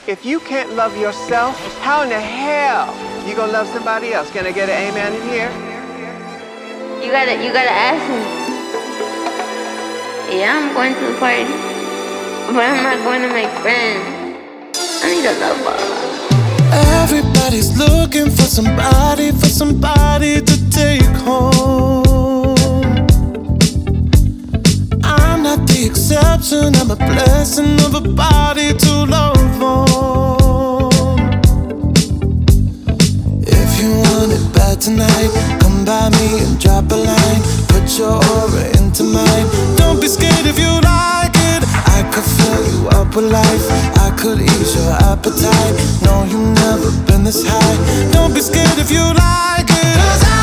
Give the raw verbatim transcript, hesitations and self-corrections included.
If you can't love yourself, how in the hell you gonna love somebody else? Can I get an amen in here? You gotta, you gotta ask me. Yeah, I'm going to the party, but I'm not going to make friends. I need a love ball. Everybody's looking for somebody, for somebody to take home. I'm not the exception, I'm a blessing of a body to love on. If you want it bad tonight, come by me and drop a line. Put your aura into mine. Don't be scared if you like it. I could fill you up with life, I could ease your appetite. No, you've never been this high. Don't be scared if you like it, 'cause I